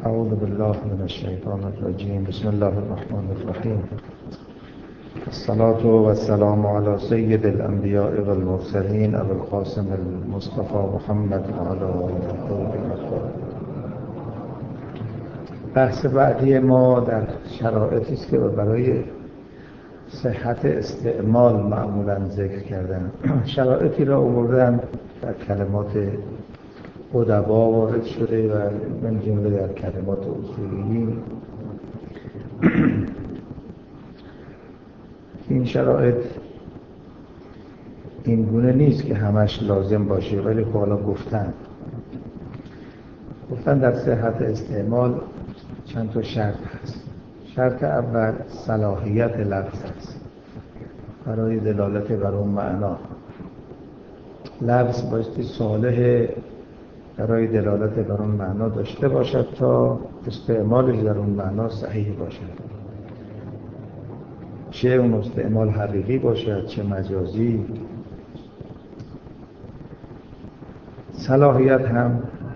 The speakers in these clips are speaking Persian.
اعوذ بالله من الشیطان الرجیم. بسم الله الرحمن الرحیم. الصلاة والسلام على سید الانبیاء والمرسلین ابو القاسم المصطفى محمد وعلى آله. بحث بعدی ما در شرایطی است که برای صحت استعمال معمولا ذکر کردن. شرایطی را آوردن در کلمات ادبا وارد شده و من جمله در کلمات اصولیین. این شرایط این گونه نیست که همش لازم باشه، ولی حالا گفتن در صحت استعمال چند تا شرط هست. شرط اول صلاحیت لفظ است برای دلالت بر اون معنا. لفظ بایستی صالح برای دلالت بر اون معنا داشته باشد تا استعمالش در اون معنا صحیح باشد، چه اون استعمال حقیقی باشد چه مجازی. صلاحیت هم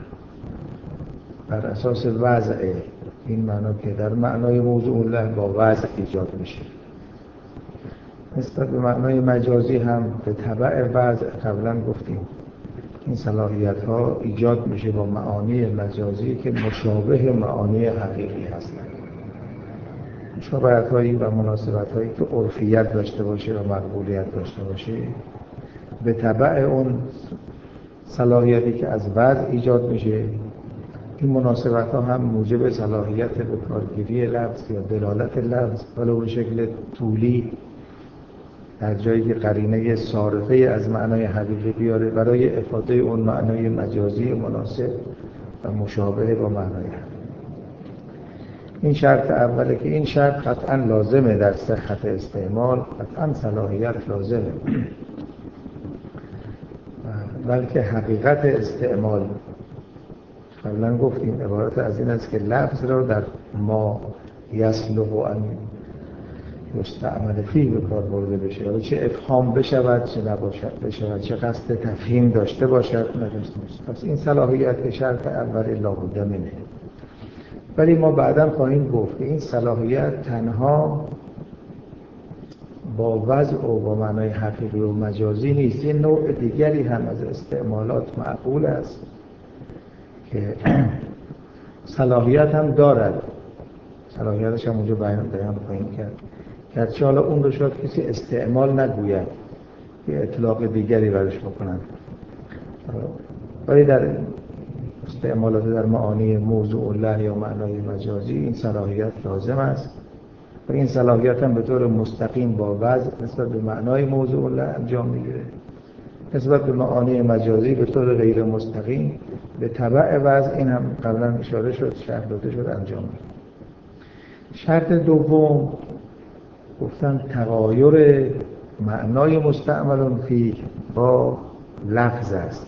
بر اساس وضع، این معنا که در معنای موضوع الله با وضع ایجاد میشه. نسبت به معنای مجازی هم به تبع وضع قبلا گفتیم این صلاحیت ها ایجاد میشه با معانی مجازی که مشابه معانی حقیقی هستند. مشابهت هایی و مناسبت هایی که عرفیت داشته باشه و مقبولیت داشته باشه به تبع اون صلاحیتی که از وضع ایجاد میشه. این مناسبت ها هم موجب صلاحیت به کارگیری لفظ یا دلالت لفظ ولو به شکل طولی در جایی که قرینه صارفه از معنای حقیقی بیاره برای افاده اون معنای مجازی مناسب و مشابه با معنای حقیقی. این شرط اوله که این شرط قطعا لازمه در صحت استعمال، قطعا صلاحیت لازمه، بلکه حقیقت استعمال قبلا گفتیم عبارت از این است که لفظ را در ما یصلح ان یستعمل فیه به کار برده بشه، یا چه افهام بشود چه نباشد، چه قصد تفهیم داشته باشد نداشته باشد. پس این صلاحیت شرط اول لابد منه. ولی ما بعداً خواهیم گفت که این صلاحیت تنها با وضع و با معنای حقیقی و مجازی نیست، این نوع دیگری هم از استعمالات معقول است که صلاحیت هم دارد. صلاحیتش هم اونجا بیان خواهیم کرد که حالا اون رو شاید کسی استعمال نگوید، یه اطلاق دیگری برش بکنن، ولی در استعمالات در معانی موضوع الله یا معنای مجازی این صلاحیت لازم است و این صلاحیت هم به طور مستقیم با وضع نسبت به معنای موضوع الله انجام میگیره، نسبت به معانی مجازی به طور غیر مستقیم به تبع وضع، این هم قبلا اشاره شد شرح داده شد انجام میگیره. شرط دوم گفتن تغایر معنای مستعمل فیه با لفظ است.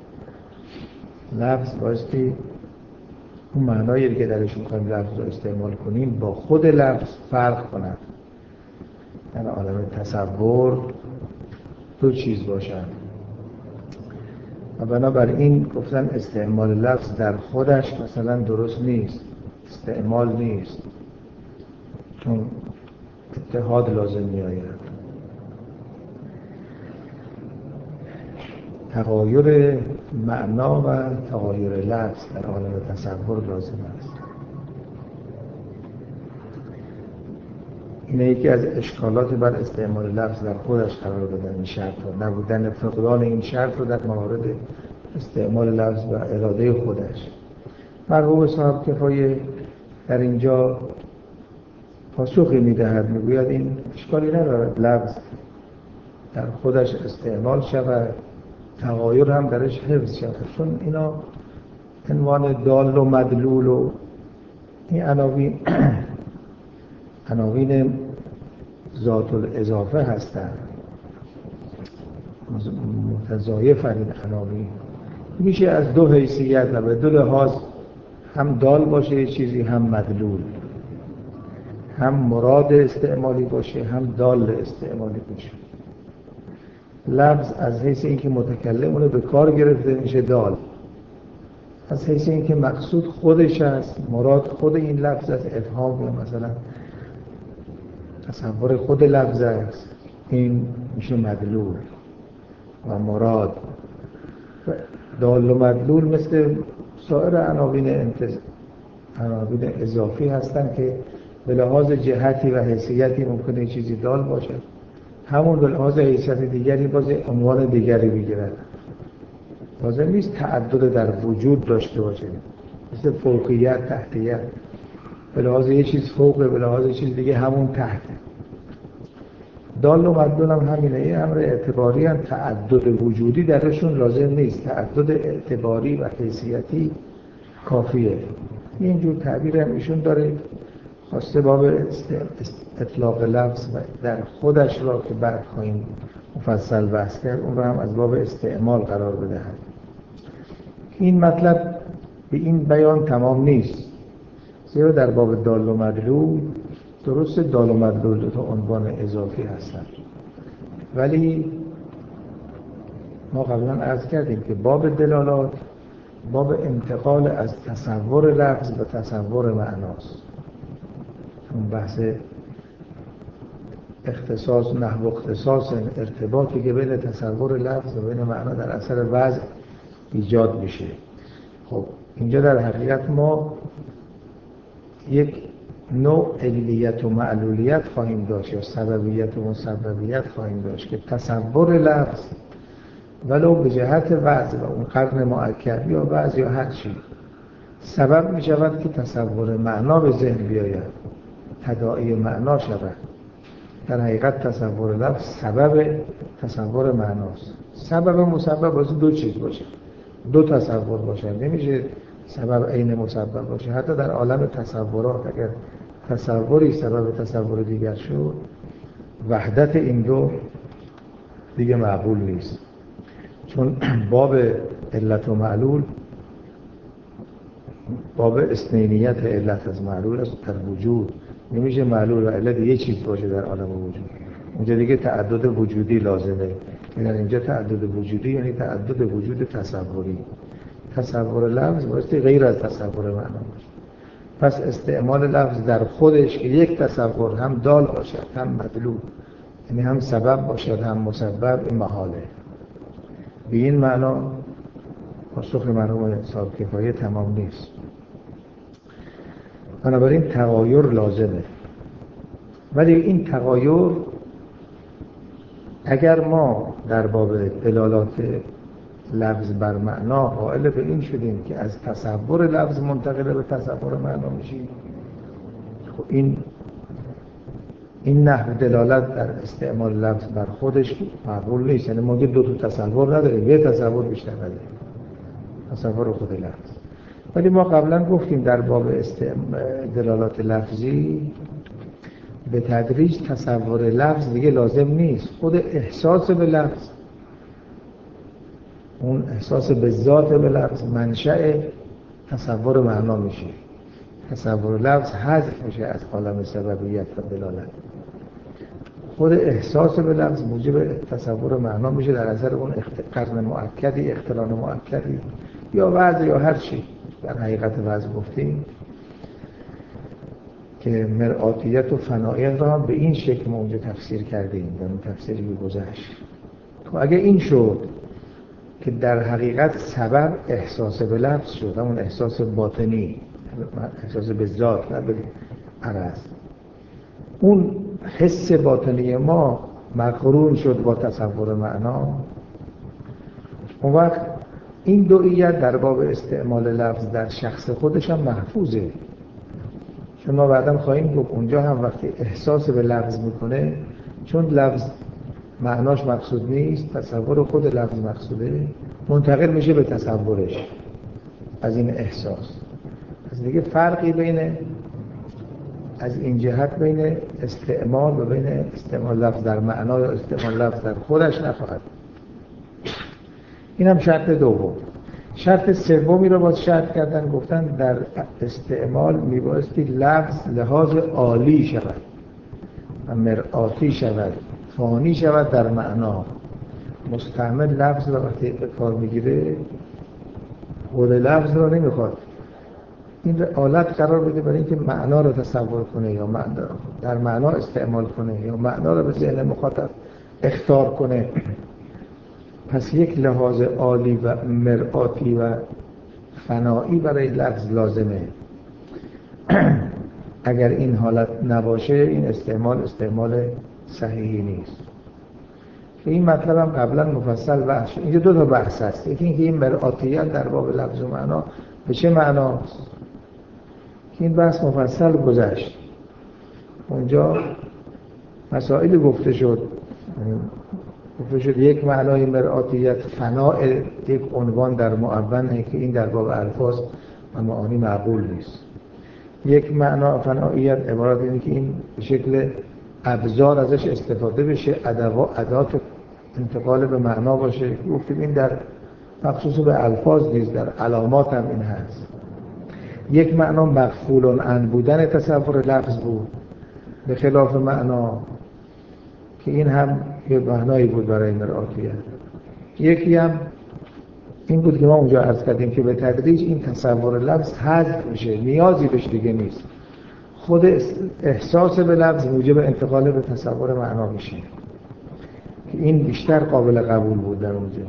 لفظ بایستی اون معنایی که درش می‌خوایم لفظ رو استعمال کنیم با خود لفظ فرق کنند. در عالم تصور دو چیز باشن و بنابراین گفتن استعمال لفظ در خودش مثلا درست نیست، استعمال نیست، چون اتحاد لازم می‌آید. تغایر معنا و تغایر لفظ در عالم تصور لازم است. اینه یکی از اشکالات بر استعمال لفظ در خودش قرار دادن این شرط و نبودن فقدان این شرط رو در موارد استعمال لفظ و اراده خودش. مرحوم صاحب کفایه در اینجا پاسخی میدهد، میگوید این اشکالی ندارد لفظ در خودش استعمال شود، تغایر هم درش حفظ شود، چون اینا عنوان دال و مدلول و این عناوین ذات الاضافه هستند، متضایف این عناوین میشه از دو حیثیت و به دو لحاظ هم دال باشه یه چیزی هم مدلول، هم مراد استعمالی باشه هم دال استعمالی باشه. لفظ از حیث اینکه متکلم اونو به کار گرفته میشه دال، از حیث این که مقصود خودش است، مراد خود این لفظ است، افهام یا مثلا تصور خود لفظ است، این میشه مدلول و مراد. دال و مدلول مثل سایر عناوین اضافی هستن که به لحاظ جهتی و حیثیتی ممکنه چیزی دال باشه، همون به لحاظ حیثیت دیگری باز عنوان دیگری بگیرد. لازم نیست تعدد در وجود داشته باشه، مثل فوقیت، تحتیت، به لحاظ یه چیز فوقه، به لحاظ یه چیز دیگه همون تحته. دال و مدلول هم همینه، این امر اعتباری هم تعدد وجودی درشون لازم نیست، تعدد اعتباری و حیثیتی کافیه. اینجور تعبیر هم ایشون داره، خواسته باب اطلاق لفظ و در خودش را که بعد خواهیم مفصل بحث کرد اون را هم از باب استعمال قرار بدهد. این مطلب به این بیان تمام نیست، زیرا در باب دال و مدلول درست دال و مدلول دو تا عنوان اضافی هستند، ولی ما قبلا عرض کردیم که باب دلالات باب انتقال از تصور لفظ به تصور معناست. اون بحث اختصاص، نحو اختصاص، ارتباطی که بین تصور لفظ و بین معنا در اثر وضع ایجاد میشه. خب اینجا در حقیقت ما یک نوع علیت و معلولیت خواهیم داشت یا سببیت و مسببیت خواهیم داشت که تصور لفظ ولو به جهت وضع و اون قرن مؤکد یا وضع یا هر چی سبب می شود که تصور معنا به ذهن بیاید، تداعی معنا شود. در حقیقت تصور لفظ سبب تصور معناست. سبب و مسبب واسه دو چیز باشه، دو تصور باشه، نمیشه سبب عین مسبب باشه. حتی در عالم تصورات اگر تصوری سبب تصور دیگر شد، وحدت این دو دیگه معقول نیست، چون باب علت و معلول باب اثنینیت علت از معلول است. در وجود نمیشه معلول و علت یه چیز باشه در عالم وجود، اونجا دیگه تعدد وجودی لازمه. یعنی اینجا تعدد وجودی یعنی تعدد وجود تصوری. تصور لفظ بایستی غیر از تصور معنا باشه. پس استعمال لفظ در خودش که یک تصور هم دال باشد هم مدلول، یعنی هم سبب باشد هم مسبب، این محاله. به این معنا پاسخ مرحوم صاحب کفایه تمام نیست. بنابراین تغایر لازمه، ولی این تغایر اگر ما در باب دلالات لفظ بر معنا قائل به این شدیم که از تصور لفظ منتقل به تصور معنا میشیم، خب این نحو دلالت در استعمال لفظ بر خودش معقول نیست. یعنی ما دو تا تصور نداریم، یه تصور بیشتر نداریم، تصور خود لفظ. ولی ما قبلا گفتیم در باب دلالات لفظی به تدریج تصور لفظ دیگه لازم نیست، خود احساس به لفظ، اون احساس به ذات به لفظ منشأ تصور معنا میشه. تصور لفظ حذف میشه از عالم سببیت و دلالت. خود احساس به لفظ موجب تصور معنا میشه در اثر اون قرن مؤکدی، اقتران مؤکدی یا وضع یا هر چی. در حقیقت وضع گفتیم که مرآتیت و فناییت را به این شکل ما اونجا تفسیر کردیم در اون تفسیری که گذشت. خب اگه این شد که در حقیقت سبب احساس به لفظ شد، همون احساس باطنی، احساس به ذات نه به عرض، اون حس باطنی ما مقرون شد با تصور معنا، اون وقت این دوئیت در باب استعمال لفظ در شخص خودش هم محفوظه. چون ما بعداً خواهیم گفت اونجا هم وقتی احساس به لفظ میکنه، چون لفظ معناش مقصود نیست، تصور خود لفظ مقصوده، منتقل میشه به تصورش از این احساس. از دیگه فرقی بین از این جهت بین استعمال و بین استعمال لفظ در معنا یا استعمال لفظ در خودش نخواهد. این هم شرط دوم. شرط سومی رو باز شرط کردن، گفتن در استعمال میبایستی لفظ لحاظ عالی شود و مرآتی شود، فانی شود در معنا. مستعمل لفظ رو وقتی به کار میگیره خود لفظ رو نمیخواد این آلت قرار بده برای اینکه معنا رو تصور کنه یا در معنا استعمال کنه یا معنا رو به ذهن مخاطب اخطار کنه. پس یک لحاظ عالی و مرآتی و فنایی برای لفظ لازمه. اگر این حالت نباشه این استعمال صحیحی نیست. این مطلب هم قبلا مفصل بحث شد. اینجا دو تا بحث هست. یکی اینکه این مرآتیت در باب لفظ و معنا به چه معناست؟ این بحث مفصل گذشت. اونجا مسائل گفته شد. یک معنای مرآتیت فناء یک عنوان در معونة که این در باب الفاظ و معانی معقول نیست. یک معنا فنائیت عبارت اینه که این به شکل ابزار ازش استفاده بشه، ادوات انتقال به معنا باشه. گفتیم این در مخصوص به الفاظ نیست، در علامات هم این هست. یک معنا مغفول عن بودن تصور لفظ بود به خلاف معنا که این هم یه معنایی بود برای مرآتیت. یکی هم این بود که ما اونجا عرض کردیم که به تدریج این تصور لفظ حذف میشه، نیازی بهش دیگه نیست. خود احساس به لفظ موجب انتقال به تصور معنا میشه که این بیشتر قابل قبول بود در اونجا.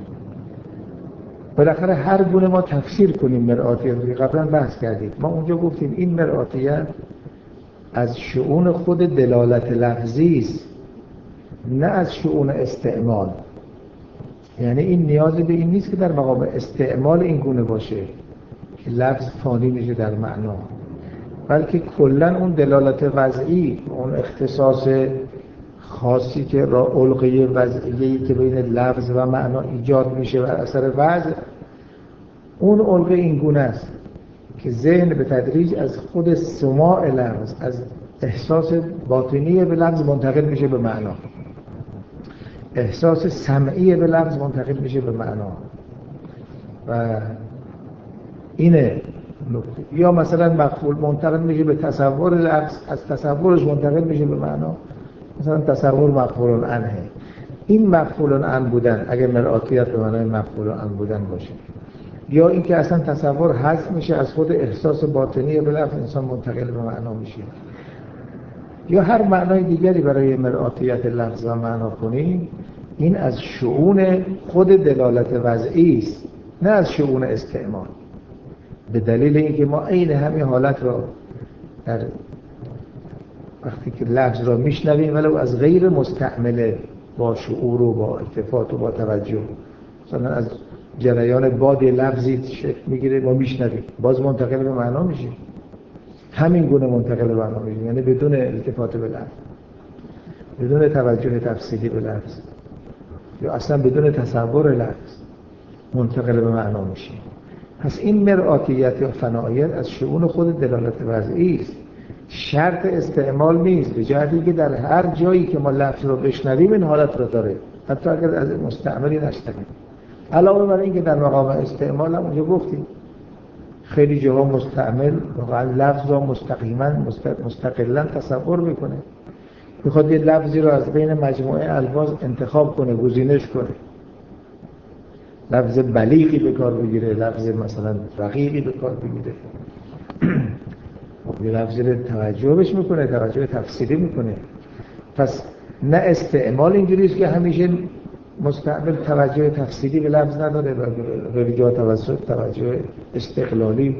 بالاخره هر گونه ما تفسیر کنیم مرآتیت رو قبلا بحث کردیم. ما اونجا گفتیم این مرآتیت از شؤون خود دلالت لفظی است، نه از شؤون استعمال. یعنی این نیازی به این نیست که در مقام استعمال این گونه باشه که لفظ فانی میشه در معنا، بلکه کلا اون دلالت وضعی، اون اختصاص خاصی که را علقه وضعیه‌ای که بین لفظ و معنا ایجاد میشه بر اثر وضع، اون علقه این گونه است که ذهن به تدریج از خود سماع لفظ، از احساس باطنی به لفظ منتقل میشه به معنا، احساس سمعی به لفظ منتقل میشه به معنا. و اینه یا مثلا مغفول منتقل میشه به تصور لفظ، از تصورش منتقل میشه به معنا، مثلا تصور مغفول عنه. این مغفول عن بودن اگر مرآتیت به معنای مغفول عن بودن باشه، یا اینکه اصلا تصور حذف میشه از خود احساس باطنی به لفظ، انسان منتقل به معنا میشه، یا هر معنای دیگری برای مرآتیت لفظ و معنا کنیم، این از شؤون خود دلالت وضعی است، نه از شؤون استعمال. به دلیل اینکه ما عین همین حالت را در وقتی که لفظ را میشنویم ولو از غیر مستعمله، با شعور و با التفات و با توجه، مثلا از جریان باد لفظی شکل میگیره ما میشنویم، باز منتقل به معنا میشیم، همین گونه منتقل به معنا میشیم، یعنی بدون التفات به لفظ، بدون توجه تفصیلی به لفظ، یا اصلا بدون تصور لفظ منتقل به معنا میشیم. پس این مرآتیت یا فناییت از شؤون خود دلالت وضعی است، شرط استعمال نیست، به جهتی که در هر جایی که ما لفظ رو بشنویم این حالت رو داره، حتی اگر از مستعملی نشنویم. علاوه بر این که در مقام استعمال هم اونجا گفتیم خیلی جاها مستعمل واقعا لفظ رو مستقیما مستقلا تصور میکنه، میخواد یه لفظی رو از بین مجموعه الفاظ انتخاب کنه، گزینش کنه، لفظ بلیغی به کار بگیره، لفظ مثلا رقیقی به کار بگیره، یه لفظی رو توجه بهش میکنه، توجه تفسیری میکنه. پس نه استعمال اینجوری است که همیشه مستعمل توجه تفسیری به لفظ نداره، به جا توجه استقلالی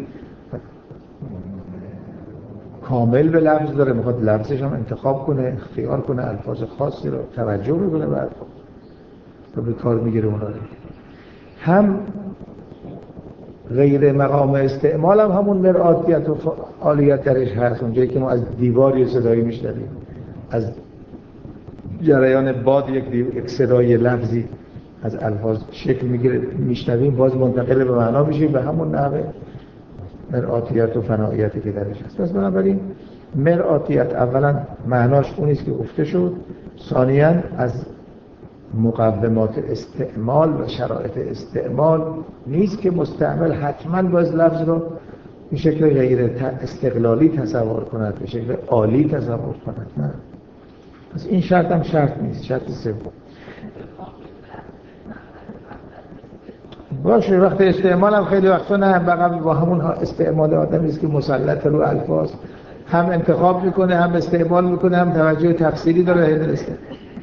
کامل به لفظ داره، میخواد لفظش هم انتخاب کنه، اختیار کنه، الفاظ خاصی رو توجه میکنه بعد رو به کار میگیره اونا رو. هم غیر مقام استعمال هم همون مرآتیت و فعالیت درش هست، اونجایی که ما از دیواری صدایی میشنویم، از جریان باد یک صدای لفظی از الفاظ شکل میگیره میشنویم، باز منتقل به معنا میشیم، به همون نحوه مرآتیت و فناییتی که درش هست. پس بنابراین مرآتیت اولا معناش اونیست که گفته شد، ثانیاً از مقومات استعمال و شرایط استعمال نیست که مستعمل حتما باز لفظ رو به شکل غیر استقلالی تصور کند، به شکل عالی تصور کند، نه. پس این شرط هم شرط نیست. شرط سوم باشه وقت استعمال هم خیلی وقتا نه بقیه با همون استعمال آدمی است که مسلط رو الفاظ هم انتخاب میکنه هم استعمال میکنه هم توجه تفسیری داره هیدرسته.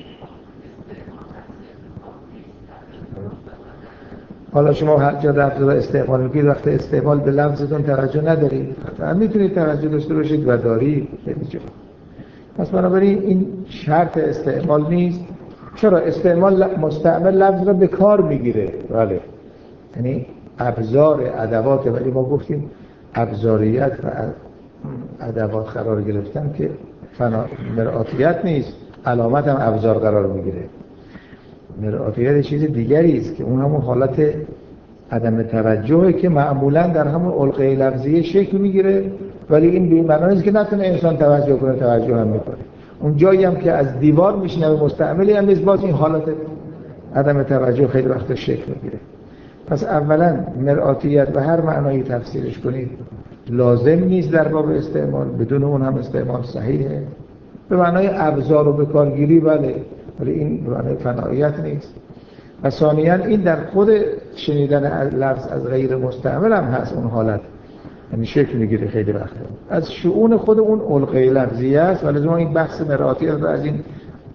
حالا شما هر جا لفظ رو استعمال میکنید وقت استعمال به لفظتون توجه ندارید هم میتونید توجه داشته باشید و دارید. پس بنابراین این شرط استعمال نیست. چرا استعمال مستعمل لفظ رو به کار میگیره، بله، یعنی ابزار ادوات، ولی ما گفتیم ابزاریت و ادوات قرار گرفتن که مرآتیت نیست، علامت هم ابزار قرار میگیره. مرآتیت چیز دیگری است که اون همون حالت عدم توجهه که معمولا در همون علقه لفظی شکل میگیره، ولی این به معنی نیست که نتونه انسان توجه کنه، توجه هم میکنه. اون جایی هم که از دیوار میشنوه مستعملی هم نیست، باز این حالت عدم توجه خیلی وقت شکل میگیره. پس اولا مرآتیت به هر معنایی تفسیرش کنید لازم نیست در باب استعمال، بدون اون هم استعمال صحیحه. به معنای ابزار و بکارگیری بله، ولی این به معنای فناییت نیست. و ثانیاً این در خود شنیدن لفظ از غیر مستعمل هم هست اون حالت، یعنی شکل میگیره خیلی وقت از شؤون خود اون علقه لفظیه است. ولی ما این بحث مرآتیت رو از این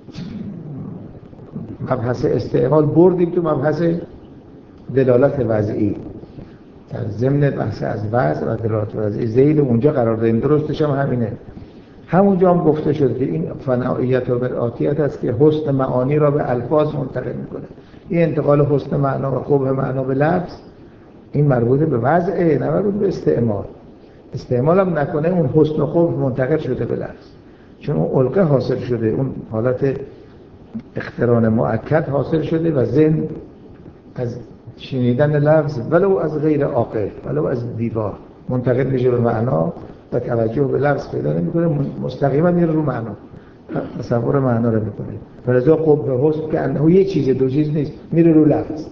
مبحث استعمال بردیم تو مبحث دلالت وضعی، در ضمن بحث از وضع و دلالت وضعی ذیل اونجا قرار دادیم. درستش هم همینه، همونجا هم گفته شد که این فناییت و مرآتیت است که حسن معانی را به الفاظ منتقل میکنه. این انتقال حسن معنا و قبح معنا به لفظ این مربوط به وضعه، نه مربوط به استعمال. استعمال هم نکنه اون حسن و قبح منتقل شده به لفظ، چون اون علقه حاصل شده، اون حالت اقتران مؤکد حاصل شده و ذهن از شنیدن لفظ ولو از غیر عاقل ولو از دیوار منتقل میشه به معنا و توجه به لفظ پیدا نمیکنه، مستقیما میره رو معنا، تصور معنا رو میکنه. ولذا قبح حسن که انه یه چیز دو چیز نیست، میره رو لفظ.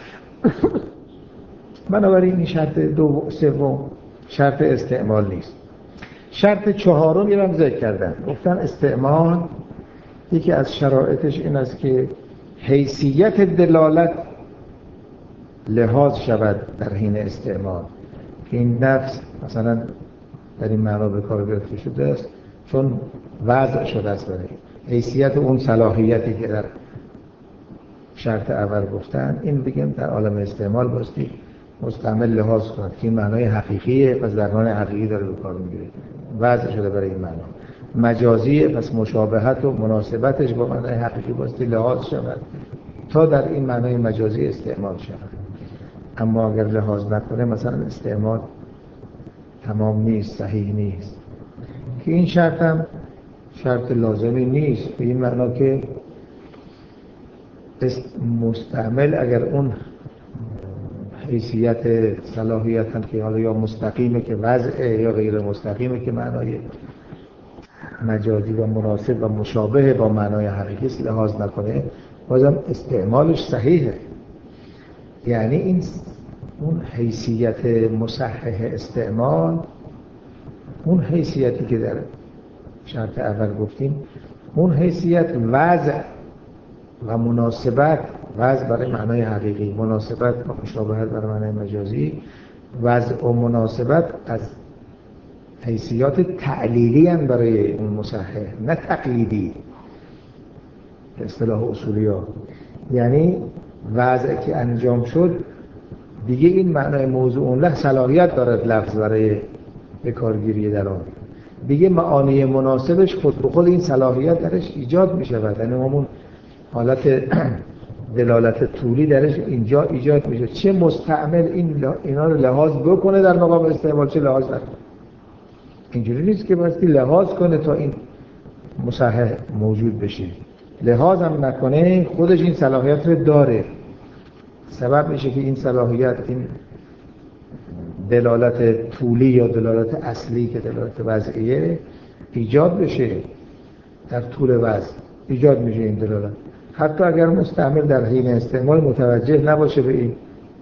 بنابراین این شرط سوم شرط استعمال نیست. شرط چهارم یه هم ذکر کردن، گفتن استعمال یکی از شرایطش این است که حیثیت دلالت لحاظ شود در حین استعمال، که این نفس مثلا در این معنا به کار گرفته شده است چون وضع شده است برای حیثیت اون صلاحیتی که در شرط اول گفتن. این بگیم در عالم استعمال باستی مستعمل لحاظ کند که این معنای حقیقیه، پس در معنای حقیقی داره به کار میگیره، وضع شده برای این معنا. مجازیه، پس مشابهت و مناسبتش با معنای حقیقی باستی لحاظ شود تا در این معنای مجازی استعمال شود. اما اگر لحاظ نکنه مثلا استعمال تمام نیست، صحیح نیست. که این شرط هم شرط لازمی نیست، به این معنا که مستعمل اگر اون حیثیت صلاحیت هم که حالا یا مستقیمه که وضعه یا غیر مستقیمه که معنای مجازی و مناسب و مشابه با معنای حقیقی لحاظ نکنه، بازم استعمالش صحیحه. یعنی این اون حیثیت مصحح استعمال، اون حیثیتی که در شرط اول گفتیم، اون حیثیت وضع و مناسبت، وضع برای معنای حقیقی، مناسبت و مشابهت برای معنای مجازی، وضع و مناسبت از حیثیات تعلیلی هم برای اون مصحح، نه تقلیدی به اصطلاح اصولی ها. یعنی وضع که انجام شد دیگه این معنای موضوع اون صلاحیت دارد لفظ برای به کارگیری در آن، دیگه معانی مناسبش خود به خود این صلاحیت درش ایجاد می شود. یعنی همون حالت دلالت طولی درش اینجا ایجاد می شود. چه مستعمل اینا رو لحاظ بکنه در مقام استعمال، چه لحاظ نکنه. اینجوری نیست که بایستی لحاظ کنه تا این مصحح موجود بشه، لحاظ هم نکنه خودش این صلاحیت رو داره، سبب میشه که این صلاحیت، این دلالت طولی یا دلالت اصلی که دلالت وضعیه ایجاد بشه. در طول وضع ایجاد میشه این دلالت، حتی اگر مستعمل در حین استعمال متوجه نباشه به این،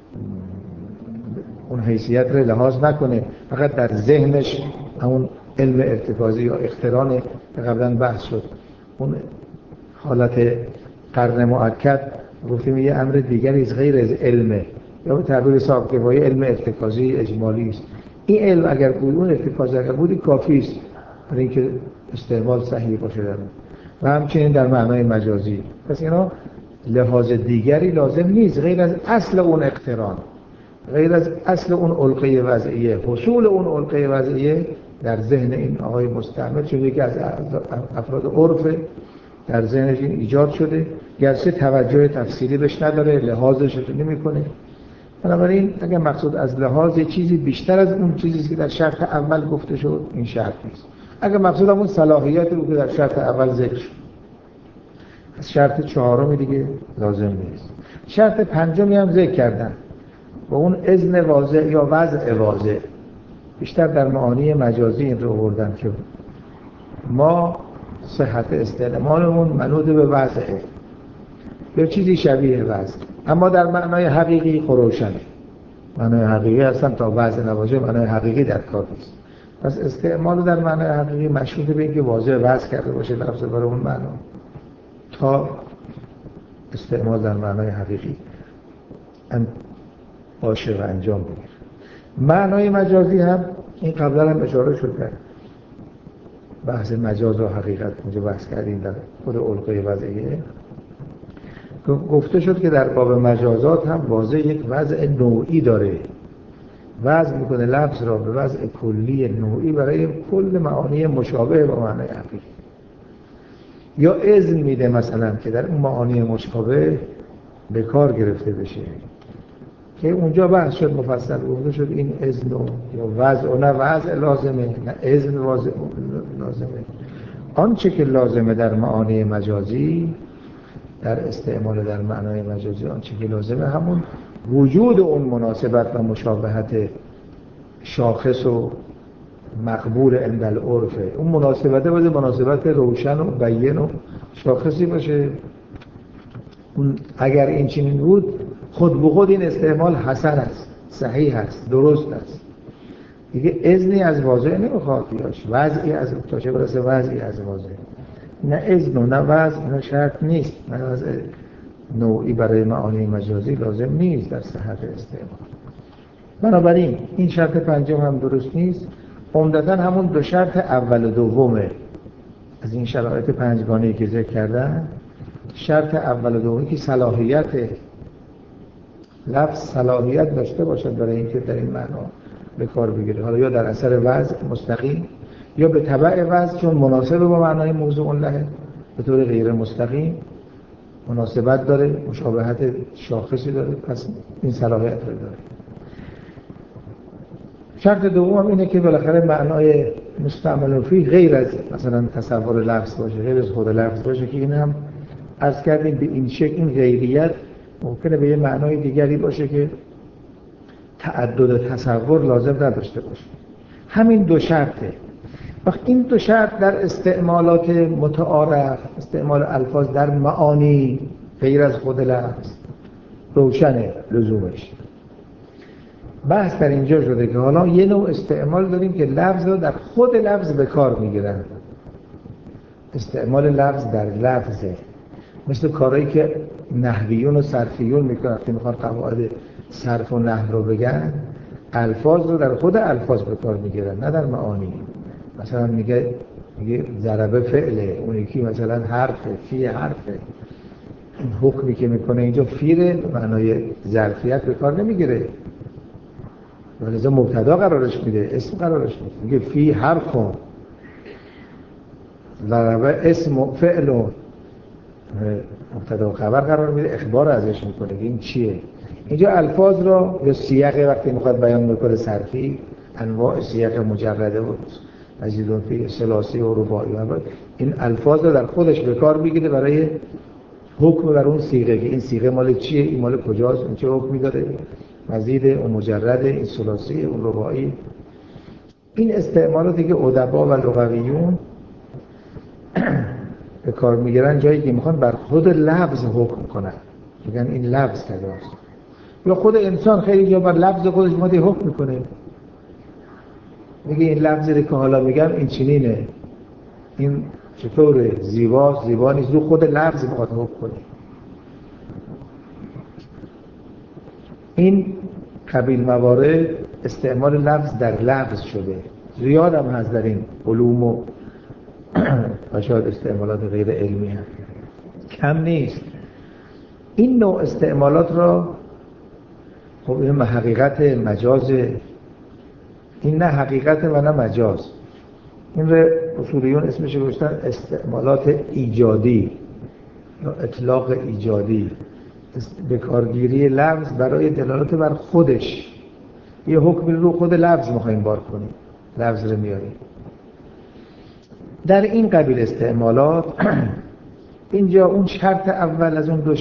اون حیثیت رو لحاظ نکنه، فقط در ذهنش همون علم ارتکازی یا اقتران که قبلا بحث شد، اون حالت قرن مؤکد گفتیم یه امر دیگری از غیر از علمه، یا به تعبیر صاحب‌گوایی علم ارتکازی اجمالی است. این علم اگر بود، اون ارتکاز اگر بودی کافی است برای اینکه استعمال صحیح باشه در اون. و همچنین در معنای مجازی. پس اینا لحاظ دیگری لازم نیست غیر از اصل اون اقتران، غیر از اصل اون علقه وضعیه. حصول اون علقه وضعیه در ذهن این آقای مستعمل شده که از افراد عرف در ذهنش این ایجاد شده، گرچه توجه تفصیلی بهش نداره، لحاظش رو نمی‌کنه. بنابراین اگر مقصود از لحاظ چیزی بیشتر از اون چیزی که در شرط اول گفته شد، این شرط نیست. اگر مقصود اون صلاحیتی بود که در شرط اول ذکر شد، از شرط چهارم دیگه لازم نیست. شرط پنجمی هم ذکر کردن و اون اذن واضح یا وضع واضح، بیشتر در معانی مجازی این رو آوردن که ما صحت استعمالمون منوط به وضعه یا چیزی شبیه وضع، اما در معنای حقیقی خروشنه. معنای حقیقی هستن تا وضع نباشه معنای حقیقی در کار نیست. پس استعمال در معنای حقیقی مشروط به اینکه واضح وضع کرده باشه لفظ برای اون معنا تا استعمال در معنای حقیقی باشه و انجام بگیره. معنای مجازی هم این قبلا هم اشاره شد کرد. بحث مجاز و حقیقت اونجا بحث کردیم در خود علقه وضعیه. گفته شد که در باب مجازات هم واضح یک وضع نوعی داره، وضع میکنه لفظ را به وضع کلی نوعی برای کل معانی مشابه با معنای حقیقی، یا اذن میده مثلا که در اون معانی مشابه به کار گرفته بشه که اونجا بحث شد مفصل گفته شد این اذن یا وضع و نه وضع لازمه نه اذن لازمه. آنچه که لازمه در معانی مجازی در استعمال در معنای مجازی آنچه که لازمه همون وجود اون مناسبت و مشابهت شاخص و مقبول عند العرفه. اون مناسبت باید مناسبت روشن و بیان و شاخصی باشه. اون اگر این چنین بود خود به خود این استعمال حسن است، صحیح است، درست است. دیگه اذنی از واضح نمیخواد بیاش، وضعی از تا چه برسه وضعی از واضح. نه اذن و نه وضع نه شرط نیست، نه وضع نوعی برای معانی مجازی لازم نیست در صحت استعمال. بنابراین این شرط پنجم هم درست نیست. عمدتاً همون دو شرط اول و دومه از این شرایط پنجگانه‌ای که ذکر کردن. شرط اول و دومی که صلاحیت لفظ صلاحیت داشته باشد برای اینکه در این معنا به کار بگیره، حالا یا در اثر وضع مستقیم یا به تبع وضع چون مناسب با معنای موضوع له به طور غیر مستقیم مناسبت داره، مشابهت شاخصی داره، پس این صلاحیت رو داره. شرط دوم اینه که بالاخره معنای مستعمل فیه غیر از مثلا تصور لفظ باشه، غیر از خود لفظ باشه که این هم عرض کردیم به این شکل این غیریت ممکنه به یه معنای دیگری باشه که تعدد تصور لازم نداشته باشه. همین دو شرطه. وقت این دو شرط در استعمالات متعارف، استعمال الفاظ در معانی غیر از خود لفظ روشنه لزومش. بحث در اینجا شده که حالا یه نوع استعمال داریم که لفظ رو در خود لفظ به کار میگیرن. استعمال لفظ در لفظه، مثل کارهایی که نحویون و صرفیون میکنن که میخوان قواعد صرف و نحو رو بگن، الفاظ رو در خود الفاظ به کار میگیرن نه در معانی. مثلا میگه ضربه فعله، اون یکی مثلا حرفه، فی حرفه. این حکمی که میکنه اینجا فیره معنای ظرفیت به کار نمیگیره، ولذا مبتدا قرارش میده، اسم قرارش میده. میگه فی حرفون، ضربه اسم فعل مبتدا و خبر قرار میده، اخبار ازش میکنه که این چیه. اینجا الفاظ را یا سیاق وقتی میخواد بیان میکنه صرفی، انواع سیاق مجرده و مزیدون فی ثلاثی و رباعی، این الفاظ رو در خودش به کار میگیره برای حکم بر اون صیغه که این صیغه مال چیه، این مال کجاست، این چه حکمی داره، مزید اون مجرده، این ثلاثی اون رباعی. این استعمالاتی که ادبا و لغویون به کار میگیرن جایی که میخوان بر خود لفظ حکم کنن، میگن این لفظ کجاست. یا خود انسان خیلی جا بر لفظ خودش میخواد حکم میکنه، میگه این لفظی که حالا میگم این چنینه، این چطوره، زیباست، زیبا نیست، رو خود لفظ میخواد حکم کنه. این قبیل موارد استعمال لفظ در لفظ شده، زیاد هم هست در این علوم و شاید استعمالات غیر علمی هم کم نیست. این نوع استعمالات را خب این حقیقت مجاز، این نه حقیقت و نه مجاز، این را اصولیون اسمش گذاشتن استعمالات ایجادی یا اطلاق ایجادی، به کارگیری لفظ برای دلالت بر خودش. یه حکمی رو خود لفظ میخوایم بار کنیم، لفظ رو میاریم. در این قبیل استعمالات اینجا اون شرط اول از اون دو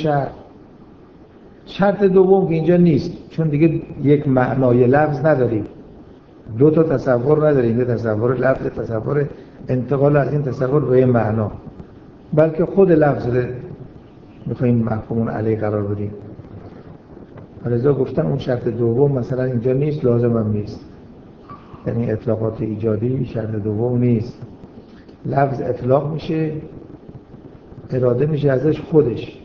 شرط دوم که اینجا نیست، چون دیگه یک معنای لفظ نداریم، دو تا تصور نداریم، یه تصور لفظ، تصور انتقال از این تصور به یه معنا، بلکه خود لفظ رو میخواییم محکوم علیه قرار بدیم. لذا گفتن اون شرط دوم مثلا اینجا نیست، لازم هم نیست، یعنی اطلاقات ایجادی شرط دوم نیست. لفظ اطلاق میشه، اراده میشه ازش خودش،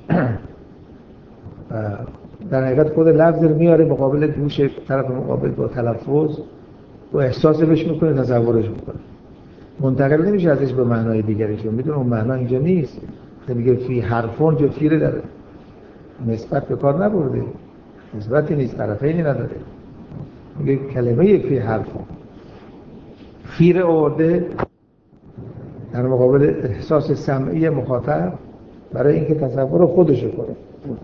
در حقیقت خود لفظ رو میاره مقابل گوش طرف مقابل با تلفظ و احساس بهش میکنه، تصورش میکنه، منتقل نمیشه ازش به معنای دیگری، چون میدونه اون معنا اینجا نیست. میگه فی حرفون جو فیره داره، نسبت به کار نبرده، نسبتی نیست، طرفینی نداره. میگه کلمه فی حرفون، فیره آورده در مقابل احساس سمعی مخاطب برای اینکه تصور خودش رو کنه.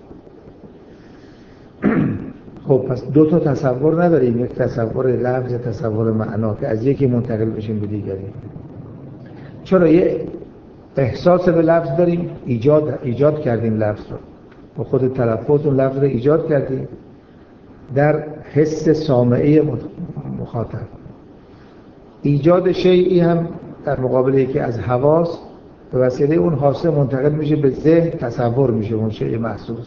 خب پس دو تا تصور نداریم، یک تصور لفظ، تصور معنا که از یکی منتقل بشیم به دیگری. چرا یه احساس به لفظ داریم، ایجاد کردیم لفظ رو با خود تلفظ، اون لفظ رو ایجاد کردیم در حس سامعی مخاطب. ایجاد شیئی هم در مقابل یکی از حواس به وسیله اون حاسه منتقل میشه به ذهن، تصور میشه اون شیء محسوس.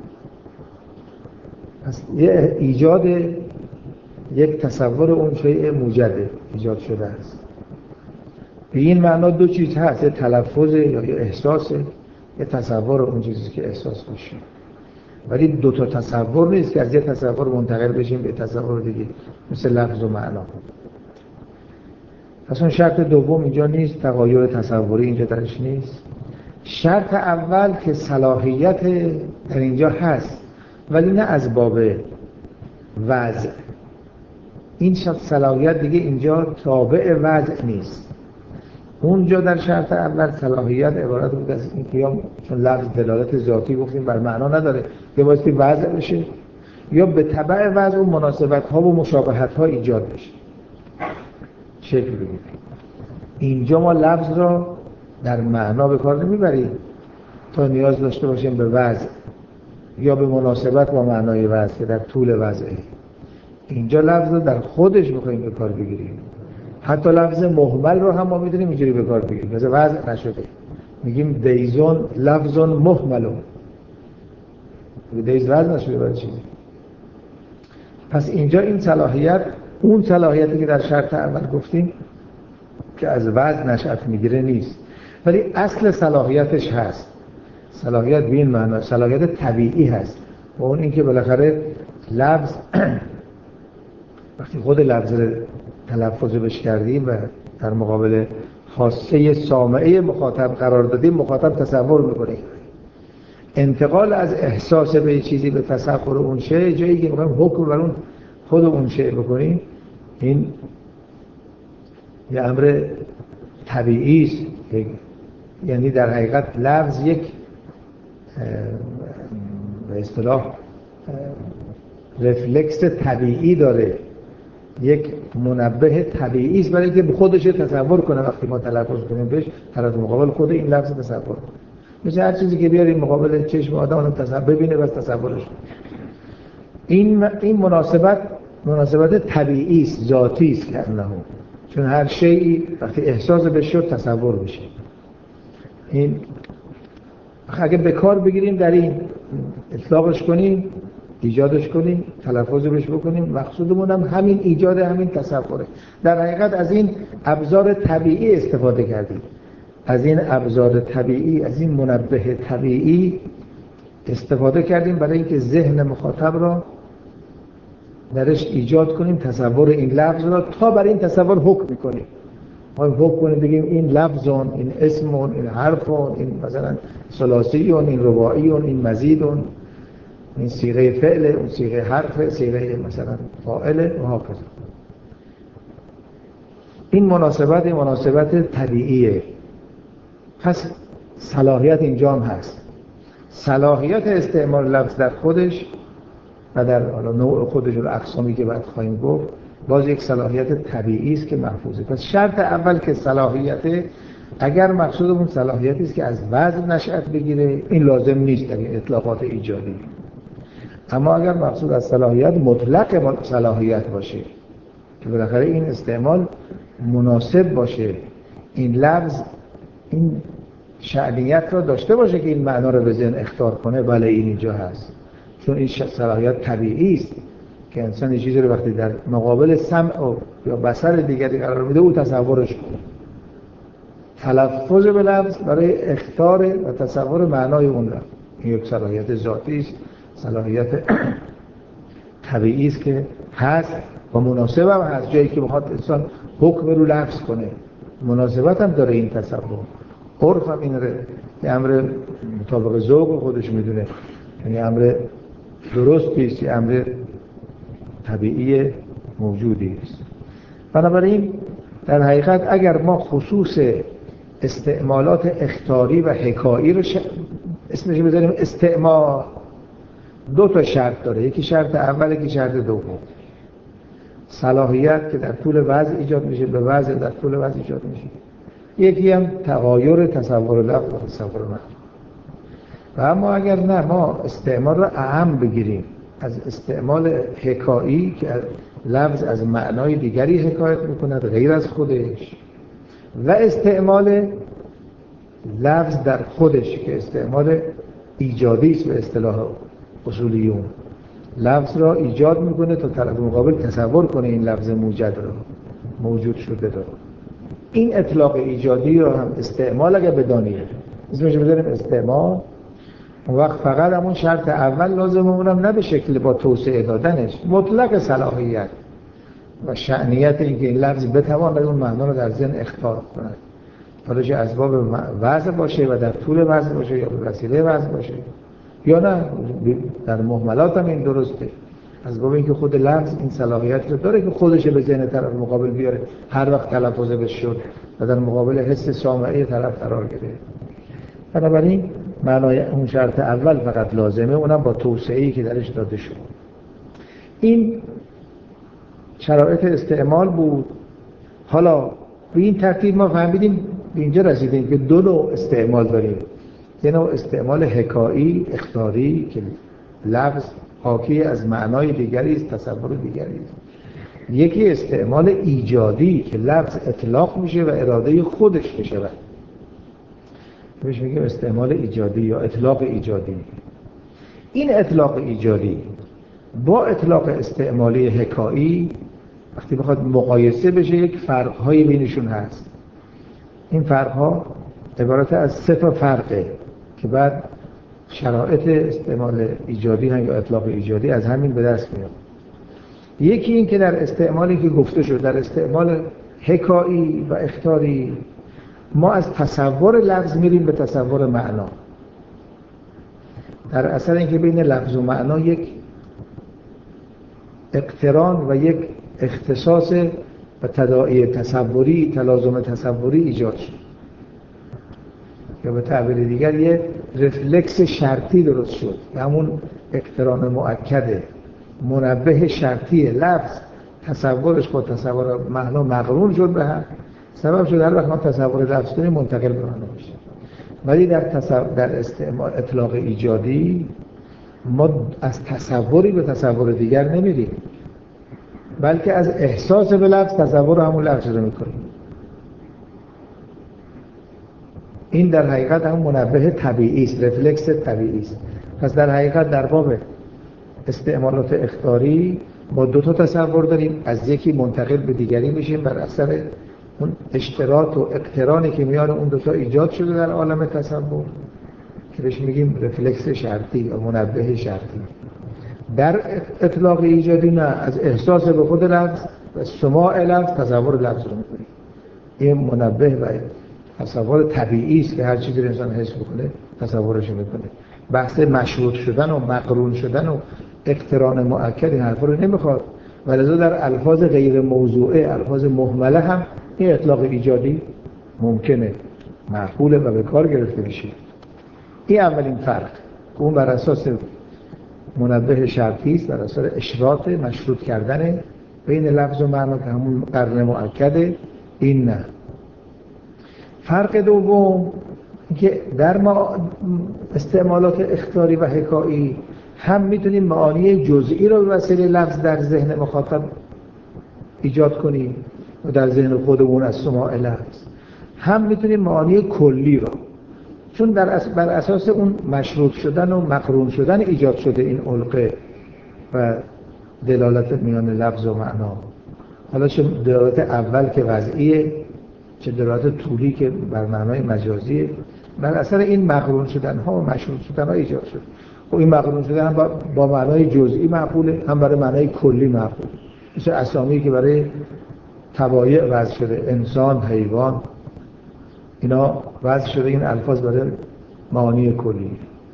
پس یه ایجاد یک تصور اون شیء موجده ایجاد شده است. به این معنا دو چیز هست، یه تلفظ یا یه احساس، یه تصور اون چیزی که احساس بشه. ولی دو تا تصور نیست که از یه تصور منتقل بشیم به تصور دیگه، مثل لفظ و معنا. پس اون شرط دوم اینجا نیست، تغایر تصوری اینجا درش نیست. شرط اول که صلاحیت در اینجا هست، ولی نه از باب وضع. این صلاحیت دیگه اینجا تابع وضع نیست. اونجا در شرط اول صلاحیت عبارت بود از این که یا چون لفظ دلالت ذاتی گفتیم بر معنا نداره، یا بایستی وضع بشه، یا به تبع وضع و مناسبت ها و مشابهت ها ایجاد بشه. شکل بگیریم. اینجا ما لفظ را در معنا به کار نمیبریم تا نیاز داشته باشیم به وضع یا به مناسبت با معنای وضع که در طول وضعه. اینجا لفظ رو در خودش بخوایم به کار بگیریم. حتی لفظ مهمل رو هم ما میدونیم اینجوری به کار بگیریم، مثل وضع نشده، میگیم دیزون لفظون مهملون، دیز وضع نشده برای چیزی. پس اینجا این صلاحیت، اون صلاحیتی که در شرط اول گفتیم که از وضع نشأت میگیره نیست، ولی اصل صلاحیتش هست. صلاحیت به این معنی صلاحیت طبیعی هست، و اون اینکه بالاخره لفظ وقتی خود لفظ رو تلفظ بش کردیم و در مقابل خاصه سامعه مخاطب قرار دادیم، مخاطب تصور میکنه. انتقال از احساس به چیزی به تصور اون شی، جایی که میخوایم حکم بر اون خود اون شی بکنیم، این یه امر طبیعی است. یعنی در حقیقت لفظ یک به اصطلاح رفلکس طبیعی داره، یک منبه طبیعی است برای اینکه به خودش تصور کنه. وقتی ما تلفظ کنیم بهش، طرف مقابل خود این لفظ تصور کنه، مثل هر چیزی که بیاریم مقابل چشم آدم اون تصور ببینه بس تصورش. این مناسبت طبیعی است، ذاتی است که انه، چون هر شیئی وقتی احساس بهش شد تصور میشه. این اگه به کار بگیریم در این اطلاقش کنیم، ایجادش کنیم، تلفظ بهش بکنیم، مقصودمون هم همین ایجاد همین تصوره. در حقیقت از این ابزار طبیعی استفاده کردیم، از این ابزار طبیعی، از این منبه طبیعی استفاده کردیم برای اینکه ذهن مخاطب را درش ایجاد کنیم تصور این لفظ را تا بر این تصور حکم میکنیم. ما حکم کنیم بگیم این لفظون، این اسمون، این حرفون، این مثلا ثلاثیون، این رباعیون، این مزیدون، این صیغه فعل، اون صیغه حرف، صیغه مثلا فاعل و هكذا. این مناسبت طبیعیه. پس صلاحیت اینجا هم هست. صلاحیت استعمال لفظ در خودش و در نوع خودش و اقسامی که بعد خواهیم گفت باز یک صلاحیت طبیعی است که محفوظه. پس شرط اول که صلاحیت، اگر مقصودمون صلاحیتی است که از وضع نشأت بگیره، این لازم نیست در این اطلاقات ایجادی. اما اگر مقصود از صلاحیت مطلق صلاحیت باشه که بالاخره این استعمال مناسب باشه، این لفظ این شأنیت را داشته باشه که این معنا رو به ذهن اخطار کنه، بله این اینجا هست. چون این صلاحیت طبیعی است که انسان یه چیزی رو وقتی در مقابل سمع یا بصر دیگری قرار میده او تصورش کنه. تلفظ به لفظ برای اخطار و تصور معنای اون لفظ، این یک صلاحیت ذاتی است، صلاحیت طبیعی است که هست و مناسب هم هست. جایی که بخواد انسان حکم رو لفظ کنه مناسبت هم داره این تصور. عرف هم این یه امر مطابق ذوق خودش میدونه، یعنی امر درستی است، یه امر طبیعی موجودی است. بنابراین در حقیقت اگر ما خصوص استعمالات اخطاری و حکایی رو اسمش بذاریم استعمال، دو تا شرط داره، یکی شرط اول، یکی شرط دوم. صلاحیت که در طول وضع ایجاد میشه، به وضع در طول وضع ایجاد میشه. یکی هم تغایر تصور لفظ و تصور معنی. و اما اگر نه، ما استعمال را اهم بگیریم از استعمال حکایی که لفظ از معنای دیگری حکایت میکند غیر از خودش، و استعمال لفظ در خودش که استعمال ایجادی است به اصطلاح اصولیون، لفظ را ایجاد میکنه تا طرف مقابل تصور کنه این لفظ موجود را، موجود شده را. این اطلاق ایجادی را هم استعمال اگر بدانیم اسمش بذاریم استعمال، اون وقت فقط همون شرط اول لازمه، اونم نه به شکل با توسعه دادنش، مطلق صلاحیت و شأنیت اینکه این لفظ بتواند اون معنا رو در ذهن اخطار کند، حالا چه اسباب وضع باشه و در طول وضع باشه یا به وسیله وضع باشه، یا نه در مهملات هم این درسته، از باب اینکه خود لفظ این صلاحیت رو داره که خودش به ذهن طرف مقابل بیاره هر وقت تلفظ بشه شد و در مقابل حس سامعی طرف قرار گرفته. بنابراین معنای اون شرط اول فقط لازمه، اونم با توسعه‌ای که درش داده شد. این شرایط استعمال بود. حالا به این ترتیب ما فهمیدیم، به اینجا رسیدیم که دو نوع استعمال داریم. یه نوع استعمال حکایی اخطاری که لفظ حاکی از معنای دیگری است، تصور دیگری است. یکی استعمال ایجادی که لفظ اطلاق میشه و اراده خودش بشه، بهش میگیم استعمال ایجادی یا اطلاق ایجادی. این اطلاق ایجادی با اطلاق استعمالی حکایی وقتی بخواد مقایسه بشه یک فرق‌هایی بینشون هست. این فرق‌ها عبارت از سه تا فرقه که بعد شرایط استعمال ایجادی هم یا اطلاق ایجادی از همین به دست میاد. یکی این که در استعمالی که گفته شد، در استعمال حکایی و اخطاری، ما از تصور لفظ میریم به تصور معنا. در اثر اینکه بین لفظ و معنا یک اقتران و یک اختصاص و تداعی تصوری، تلازم تصوری ایجاد شد، یا به تعبیر دیگر یک رفلکس شرطی درست شد، همون اقتران مؤکده، منبه شرطی لفظ تصورش با تصور معنا مقرون شد به هم، سبب شد هر وقت ما تصور لفظ کنیم منتقل به معنا بشه. ولی در استعمال اطلاق ایجادی ما از تصوری به تصور دیگر نمیریم، بلکه از احساس به لفظ تصور همون لفظ رو میکنیم. این در حقیقت هم منبه طبیعی است، رفلکس طبیعی است. پس در حقیقت در باب استعمالات اخطاری ما دو تا تصور داریم، از یکی منتقل به دیگری میشیم بر اثر اون اشتراط و اقترانی که میان اون دو تا ایجاد شده در عالم تصور که بهش میگیم رفلکس شرطی یا منبه شرطی. در اطلاق ایجادی نه، از احساس به خود لفظ و سماع لفظ تصور لفظ رو میکنیم. این منبه و تصور طبیعی است که هر چیزی رو انسان حس بکنه تصورش میکنه. بحث مشروط شدن و مقرون شدن و اقتران مؤکد این حرفا رو نمیخواد. ولذا در الفاظ غیر موضوعه، الفاظ مهمله هم این اطلاق ایجادی ممکنه، معقوله و به کار گرفته بشه. این اولین فرق. اون بر اساس منبه شرطی است، بر اساس اشراط مشروط کردن بین لفظ و معنا که همون قرن مؤکده. این نه. فرق دوم که در ما استعمالات اخطاری و حکایی هم میتونیم معانی جزئی رو به وسیله لفظ در ذهن مخاطب ایجاد کنیم و در ذهن خودمون از سماع لفظ، هم میتونیم معانی کلی رو، چون بر اساس اون مشروط شدن و مقرون شدن ایجاد شده این علقه و دلالت میان لفظ و معنا. حالا چه دلالت اول که وضعیه، چه دلالت طولی که بر معنای مجازیه، بر اثر این مقرون شدن ها و مشروط شدن ها ایجاد شد. خب این مقرون شدن هم با معنای جزئی معقوله، هم برای معنای کلی معقول. مثل اسامی که برای تبایع وضع شده، انسان، حیوان، اینا وضع شده این الفاظ برای معانی کلی.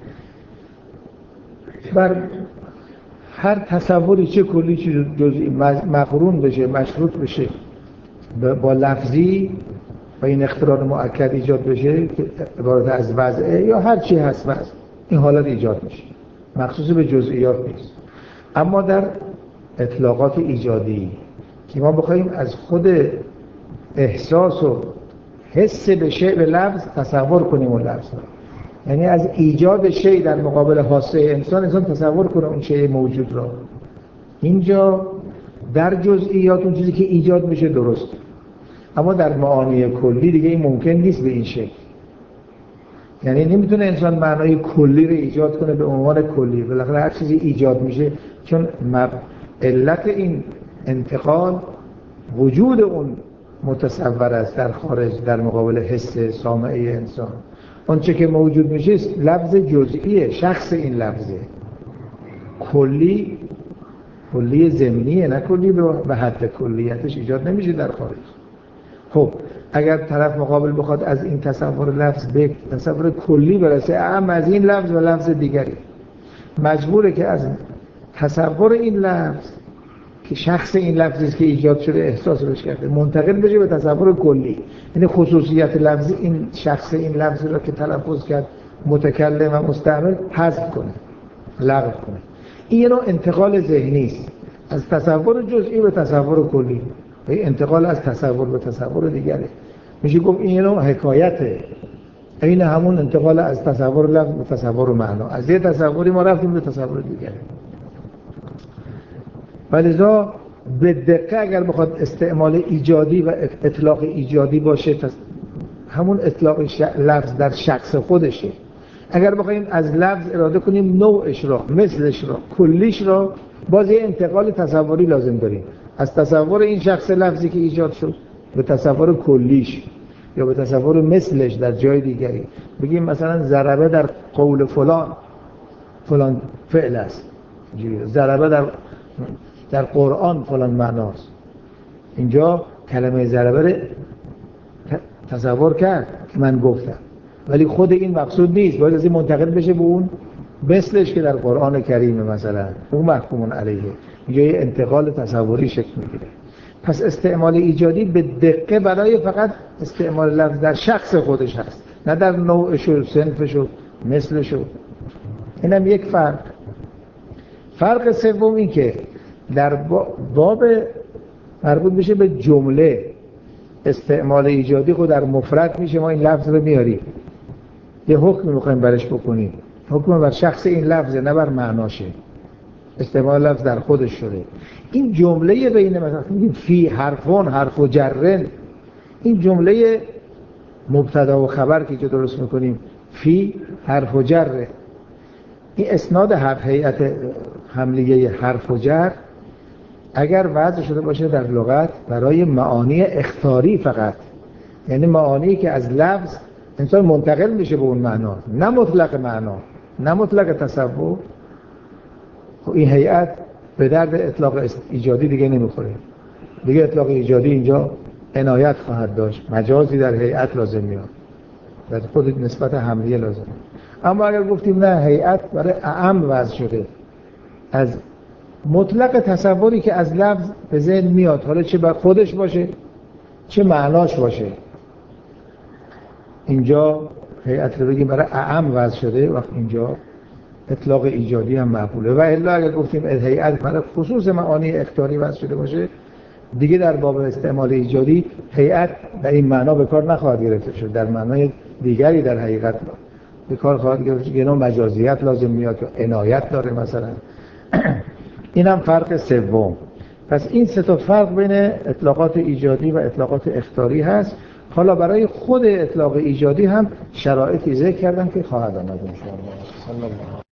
بر هر تصوری چه کلی چه جزئی مقرون بشه، مشروط بشه با لفظی و این اقتران مؤکد ایجاد بشه که عبارت از وضعه یا هر چی هست وضع، این حالت ایجاد میشه، مخصوص به جزئیات نیست. اما در اطلاقات ایجادی که ما بخوایم از خود احساس و حس به شیء به لفظ تصور کنیم اون لفظ، یعنی از ایجاد شیء در مقابل حاسه انسان تصور کنه اون شیء موجود را، اینجا در جزئیات اون چیزی که ایجاد میشه درست، اما در معانی کلی دیگه این ممکن نیست به این شکل. یعنی نمیتونه انسان معنای کلی رو ایجاد کنه به عنوان کلی، بالاخره هر چیزی ایجاد میشه، چون علت این انتقال وجود اون متصور است در خارج در مقابل حس سامعه انسان. اون چه که موجود میشه لفظ جزئیه، شخص این لفظه. کلی ضمنیه، نه کلی به حد کلیتش ایجاد نمیشه در خارج. خب اگر طرف مقابل بخواد از این تصور لفظ به تصور کلی برسه، اهم از این لفظ و لفظ دیگری، مجبوره که از تصور این لفظ که شخص این لفظی است که ایجاد شده احساس بهش کرده منتقل بشه به تصور کلی. یعنی خصوصیت لفظی این شخص این لفظی را که تلفظ کرد متکلم و مستعمل حذف کنه، لغو کنه. این نوع انتقال ذهنی است از تصور جزئی به تصور کلی، و انتقال از تصور به تصور دیگره. میشه گفت این نوع حکایته، این همون انتقال از تصور لفظ به تصور معنا، از یه تصوری ما رفتیم به تصور دیگره. ولذا به دقت اگر بخواد استعمال ایجادی و اطلاق ایجادی باشه، همون اطلاق لفظ در شخص خودشه. اگر بخوایم از لفظ اراده کنیم نوعش را، مثلش را، کلیش را، باز یه انتقال تصوری لازم داریم از تصور این شخص لفظی که ایجاد شد به تصور کلیش یا به تصور مثلش در جای دیگری. بگیم مثلا ضربه در قول فلان فعل است، ضربه در قرآن فلان معناست. اینجا کلمه ضربه رو تصور کرد که من گفتم، ولی خود این مقصود نیست، باید از این منتقل بشه به اون مثلش که در قرآن کریمه، مثلا اون محکومون علیه. اینجا یه انتقال تصوری شکل میگیره. پس استعمال ایجادی به دقت برای فقط استعمال لفظ در شخص خودش هست، نه در نوعش و صنفش و مثلش. اینم یک فرق سوم این که در باب مربوط میشه به جمله استعمال ایجادی خود در مفرد میشه، ما این لفظ رو میاریم یه حکم میخوایم برش بکنیم، حکم بر شخص این لفظه نه بر معناشه، استعمال لفظ در خودش شده. این جمله بین مثلا میگیم فی حرفون حرف و جرن، این جمله مبتدا و خبر که درست میکنیم فی حرف و جر، این اسناد هیئت حملیه حرف و جر اگر وضع شده باشه در لغت برای معانی اخطاری فقط، یعنی معانی که از لفظ انسان منتقل میشه به اون معنا، نه مطلق معنا، نه مطلق تصور، خب این هیئت به درد اطلاق ایجادی دیگه نمیخوره. دیگه اطلاق ایجادی اینجا عنایت خواهد داشت، مجازی در هیئت لازم میاد، در خود نسبت حملیه لازم. اما اگر گفتیم نه، هیئت برای اعم وضع شده، از مطلق تصوری که از لفظ به ذهن میاد، حالا چه خودش باشه چه معناش باشه، اینجا هیئت رو بگیم برای اعم وضع شده، وقت اینجا اطلاق ایجادی هم مقبوله. و الا اگر گفتیم هیئت برای خصوص معانی اختیاری وضع شده باشه، دیگه در باب استعمال ایجادی هیئت در این معنا به کار نخواهد گرفته شد، در معنای دیگری در حقیقت به کار خواهد گرفته که نوع مجازیت لازم میاد که عنایت داره مثلا. این هم فرق سوم. پس این سه تا فرق بین اطلاقات ایجادی و اطلاقات اختیاری هست. حالا برای خود اطلاق ایجادی هم شرایطی ذکر کردم که خواهد آمد ان شاء الله.